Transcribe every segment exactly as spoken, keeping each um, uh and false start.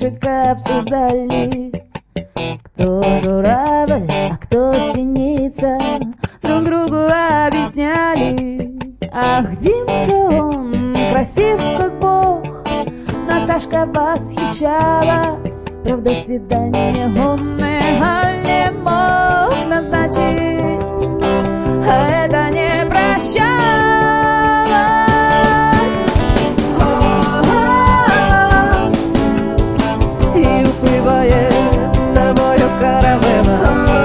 девушек обсуждали, кто журавль, а кто синица. Друг другу объясняли: ах, Димка, он красив как бог. Наташка восхищалась, правда, свидание он не мог назначить, а это не прощалось. И уплывает с тобою каравелла,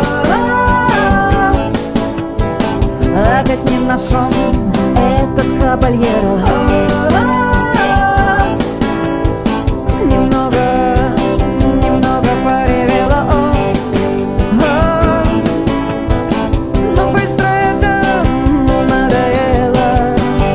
опять не наш он, этот кабальеро. Немного, немного поревела, о, о, но быстро это надоело.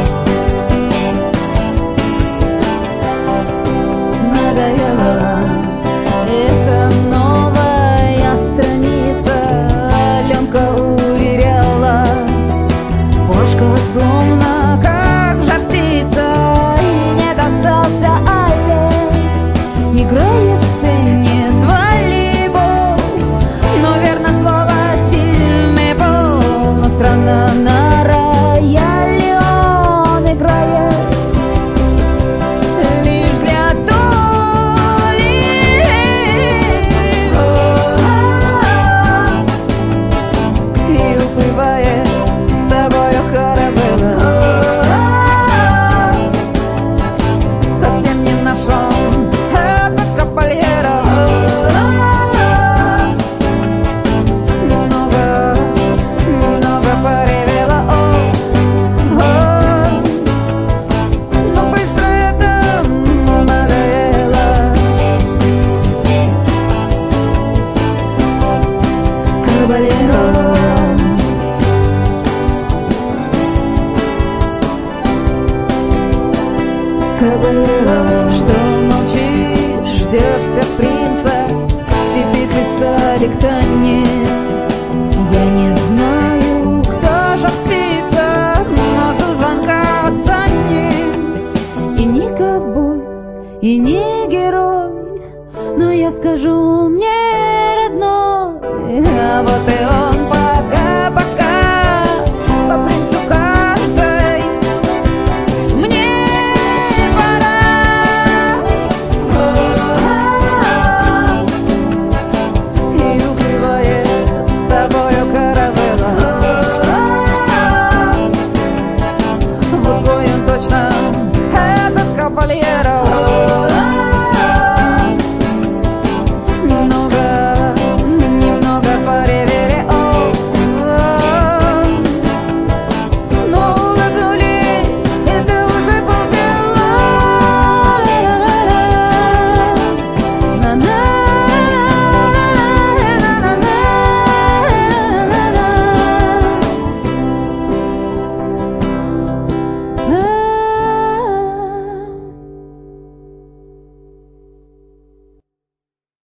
Надоело. Это новая страница, Аленка уверяла. Бошка словно как жар птица, и не достался Але. Играет в теннис, волейбол, но верно слово сильный пол. Но странно, на рояле он играет лишь для Толи. И уплывает с тобою каравелла, совсем не наш он, кабальеро. Немного, немного поревела, о, о, но быстро это надоело. Кабальеро. Кабальеро. Что молчишь? Ждешься принца, тебе пристали к Тане. Я не знаю, кто же птица, но жду звонка от Сани. И не ковбой, и не герой, но я скажу, мне родной. А вот и он, пока-пока, по принцу каждой мне. Вот твоем точно этот кабальеро.